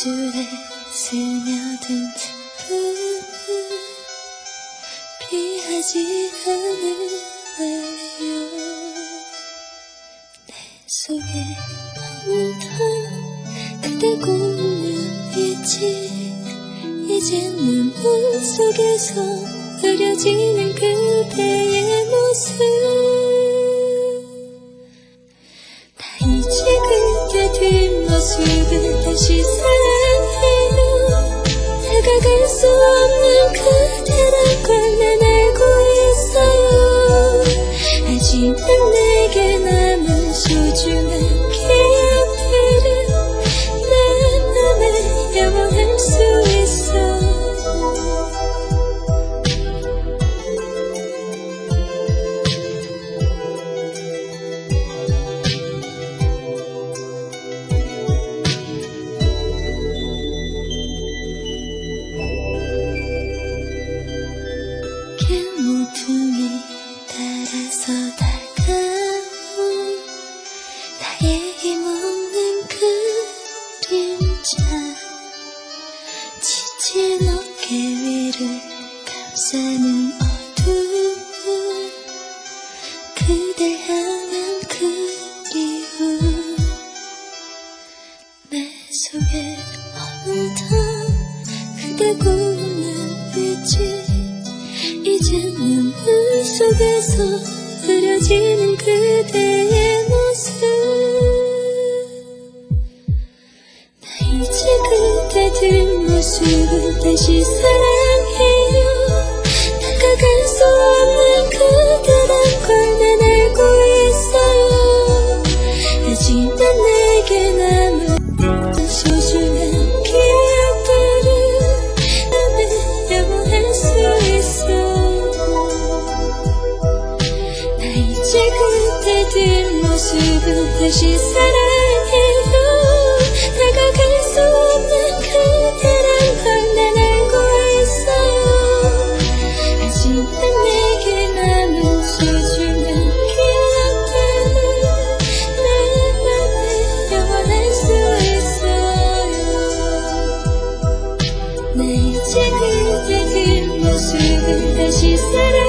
입술에 스며든 틈을 피하지 않을래요. 내 속에 머물던 그대 고운 눈빛이 이젠 눈물 속에서 흐려지는 그대의 모습. 다 이제 그대 뒷모습을 다시 사랑해요. 다가갈 수 없는 그대란 걸 난 알고 있어요. 하지만 내게 남은 소중한 기억들은 내 맘에 영원할 수 있어. 모퉁이 따라서 다가온 나의 힘없는 그림자. 지친 어깨 위를 감싸는 어두운 그댈 향한 그리움. 내 속에 머물던 그대 고운 눈빛이 이젠 눈물 속에서 흐려지는 그대의 모습. 나 이제 그대 뒷모습을 다시 사랑해요. 다가갈 수 없는 그대란 걸 난 알고 있어요. 하지만 내게 남은 소중한 기억들은 맘에 영원할 수 있어. 이제 그대 뒷모습을 다시 사랑해요. 다가갈 수 없는 그대란 걸 난 알고 있어요. 하지만 내게 남은 소중한 기억들은 내 맘에 영원할 수 있어요. 네, 이제 그대 뒷모습을 다시 사랑해요.